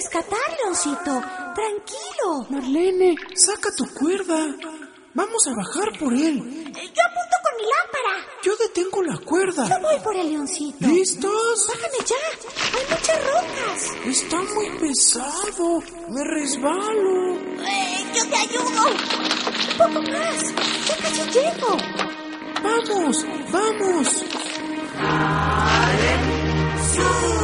rescatar, Leoncito. Tranquilo. Marlene, saca tu cuerda. Vamos a bajar por él. Yo apunto con mi lámpara. Yo detengo la cuerda. Yo voy por el Leoncito. ¿Listos? Bájame ya. Hay muchas rocas. Está muy pesado. Me resbalo. Yo te ayudo. Un poco más. Ya casi llego. ¡Vamos! ¡Vamos! ¡Sube!